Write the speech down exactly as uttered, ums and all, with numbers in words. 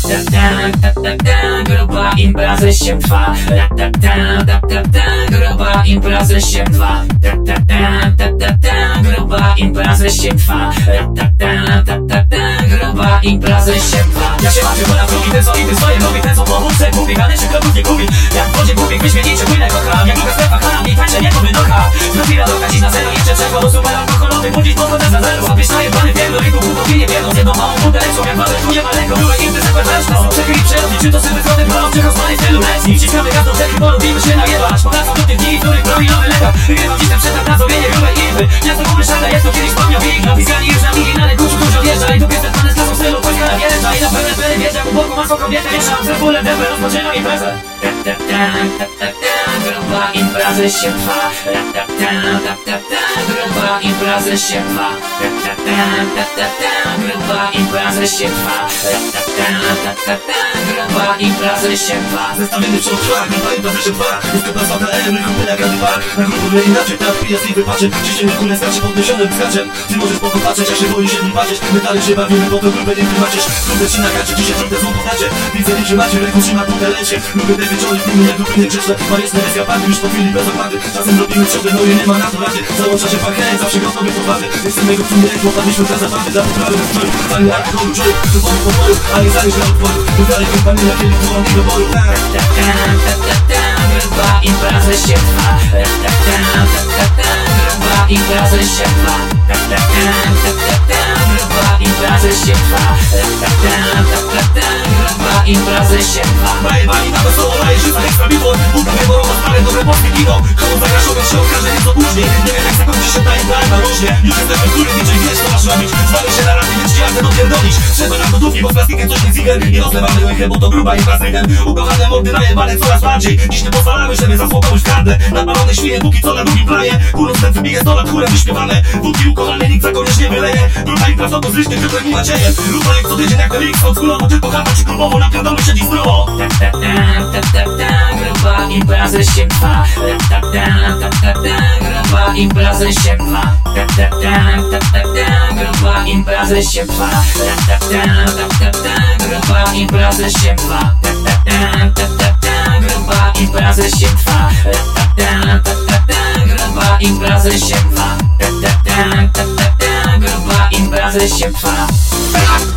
Gruba impreza się trwa. Gruba impreza się trwa. Gruba impreza się trwa. Gruba impreza się trwa. Ja się macie, bo na drugi ten co i ty swoje robi. Ten co pomóżce mówi, ale się klubów nie gubi. Jak w wodzie gubi, wyśmienicie płynę kocham. Jak druga strefa chlam i tańczę nie to wynocha. Z chwila do dziś na zero jeszcze czego. Bo super alkoholowy, budzić podchodzę za zero. Łapiesz na jebany wielu, ryku kupowi nie wiedzą. Z jedną małą buteleczką, jak walę tu nie malego. Byłe imty zakładasz nas, przekryli przyrodni. Czy to sywy złoty prolog, czy rozmany stylu męski. Wciskamy gazdą cechy, bo lubimy się najebać. Powracam do tych dni, których promilowy lekarz. Wygrywam dziś ten przetarg na zrobienie grubej izby. Miasto gumy szale, jak to kiedyś wspomniał Big. Napiskani już na migi, na lekuszu dużo wjeżdża. I tu jest ten z klasą stylu, polska wjeżdża. I na pewne pery wiedza, u boku masą kobietę. Mieszam z repulem, debę, rozpoczynam imprezę. Gruba impreza się trwa. Gruba impreza się trwa. Gruba impreza się trwa. Gruba impreza się trwa. Zestawiony przód szlak, gruba impreza się trwa. Jest to pasma K M, rychupy na każdy park. Na grupę nie inaczej, tak pijesz i wypaczy. Ciśnienie kulę skacze podniesionym skaczem. Ty możesz spoko patrzeć, jak się boisz się nim patrzeć. My dalej się bawimy, bo to grupę nie tłumaczysz. Grupę ci nakacie, dzisiaj trąbę złą podacie. Widzę, że macie, ręką trzyma butelecie. Lubię te wieczory, w filmie jak grupy niegrzeczne. Majestne lesja padły już po chwili bez opady. Czasem robimy ciągle, no i nie ma na to rady. Załącza się pan chęć, zawsze gotowy podwady. Jestem mego psumy, jak popadliśmy dla zapady. Dla poprawy nastroju, fajny alkoholu, człowiek do wody poboru, a nie zależy od odporu. My dalej kompanii na chwili wyłąki do boru. Gruba impreza się trwa. Gruba impreza się trwa. Gruba impreza się trwa. Gruba impreza się trwa. Najebani na wesoło, lajesz za ekstra bitwą. Buka wyborowa, stare dobre polskie kino. Komu zagrasz, ogon się okaże nieco później. Nie wiem jak zakończy się ta impreza różnie. Już jesteśmy w którym niczym wiesz co masz robić. Zwalę się na rady, więc ci jak dopierdolić. Trzeba nam do dupki, bo z plastikiem coś nie ziger. I rozlewamy łychę, bo to gruba impreza jeden. Ukochane mordy najebane coraz bardziej. Dziś nie pozwalamy, żeby zasłopować gardę. Nadpalone świnie, póki co na drugim planie. Kurą ten wybije sto lat chórem wyśpiewane. Wódki ukochane nikt za koniecznie wyleje. Gruba impreza to zryśnie, tylko nie nadzieję. Gruba jak co tydzień jak ten X, odskulowo, tylko chata ci klubowo. Napierdolmy się dziś zdrowo. Gruba impreza się trwa. Gruba impreza się trwa. Gruba impreza się trwa. Gruba impreza się trwa. Gruba impreza się trwa. Gruba impreza się trwa. Gruba impreza się trwa.